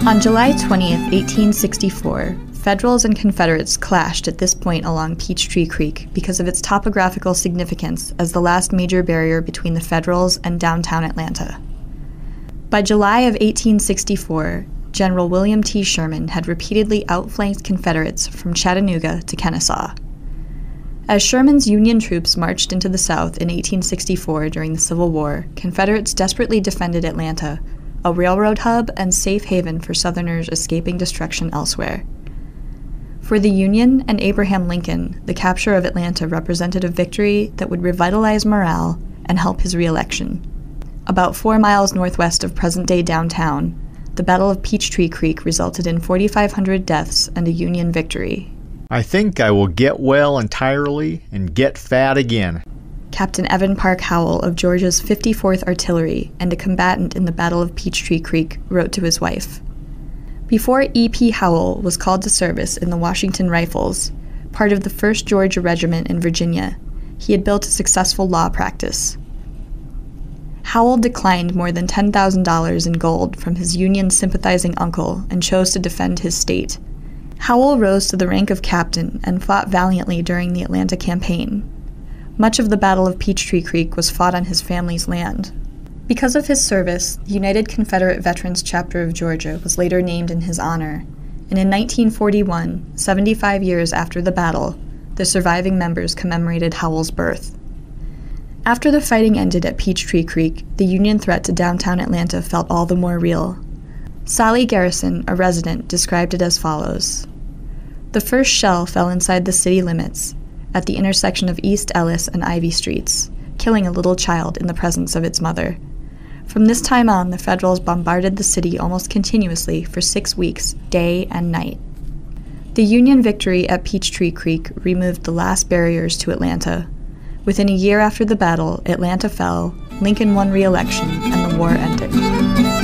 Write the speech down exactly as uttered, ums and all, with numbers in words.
On July twentieth, eighteen sixty-four, Federals and Confederates clashed at this point along Peachtree Creek because of its topographical significance as the last major barrier between the Federals and downtown Atlanta. By July of eighteen sixty-four, General William T. Sherman had repeatedly outflanked Confederates from Chattanooga to Kennesaw. As Sherman's Union troops marched into the South in eighteen sixty-four during the Civil War, Confederates desperately defended Atlanta, a railroad hub and safe haven for Southerners escaping destruction elsewhere. For the Union and Abraham Lincoln, the capture of Atlanta represented a victory that would revitalize morale and help his re-election. About four miles northwest of present-day downtown, the Battle of Peachtree Creek resulted in forty-five hundred deaths and a Union victory. I think I will get well entirely and get fat again. Captain Evan Park Howell of Georgia's fifty-fourth Artillery and a combatant in the Battle of Peachtree Creek wrote to his wife. Before E P Howell was called to service in the Washington Rifles, part of the first Georgia Regiment in Virginia, he had built a successful law practice. Howell declined more than ten thousand dollars in gold from his Union-sympathizing uncle and chose to defend his state. Howell rose to the rank of captain and fought valiantly during the Atlanta campaign. Much of the Battle of Peachtree Creek was fought on his family's land. Because of his service, the United Confederate Veterans Chapter of Georgia was later named in his honor, and in nineteen forty-one, seventy-five years after the battle, the surviving members commemorated Howell's birth. After the fighting ended at Peachtree Creek, the Union threat to downtown Atlanta felt all the more real. Sally Garrison, a resident, described it as follows. The first shell fell inside the city limits, at the intersection of East Ellis and Ivy Streets, killing a little child in the presence of its mother. From this time on, the Federals bombarded the city almost continuously for six weeks, day and night. The Union victory at Peachtree Creek removed the last barriers to Atlanta. Within a year after the battle, Atlanta fell, Lincoln won re-election, and the war ended.